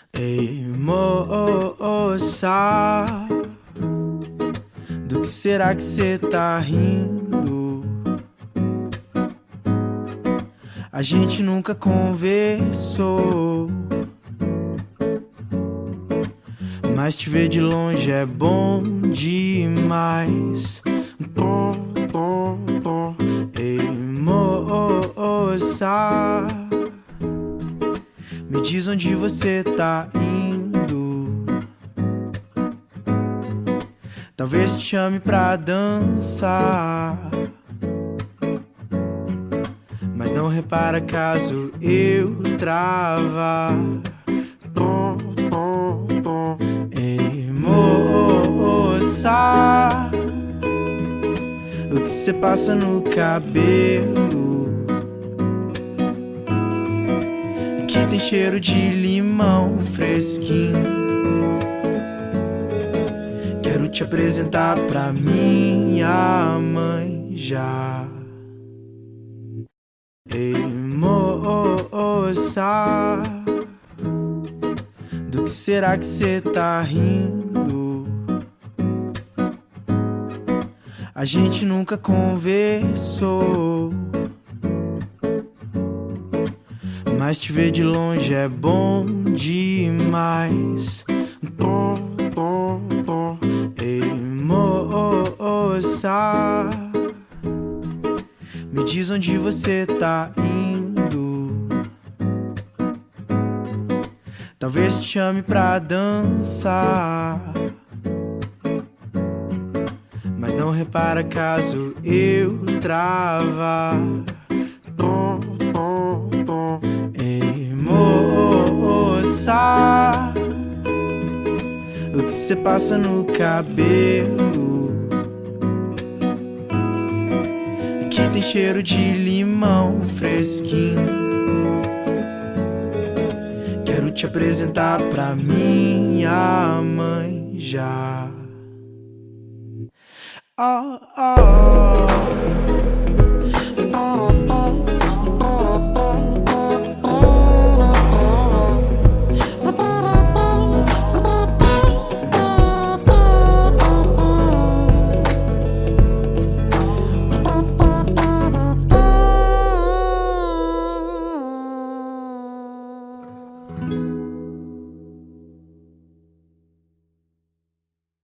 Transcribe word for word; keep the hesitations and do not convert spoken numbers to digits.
Ei, moça, do que será que cê tá rindo? A gente nunca conversou, mas te ver de longe é bom demais. Ei, moça, me diz onde você tá indo. Talvez te chame pra dançar, mas não repara caso eu trava. Ei, moça, o que cê passa no cabelo que tem cheiro de limão fresquinho? Quero te apresentar pra minha mãe já. Ei, moça, do que será que cê tá rindo? A gente nunca conversou, mas te ver de longe é bom demais. Ei, moça, me diz onde você tá indo. Talvez te chame pra dançar, mas não repara caso eu trava. Ei, moça, o que cê passa no cabelo que tem cheiro de limão fresquinho? Quero te apresentar pra minha mãe já. Oh, oh.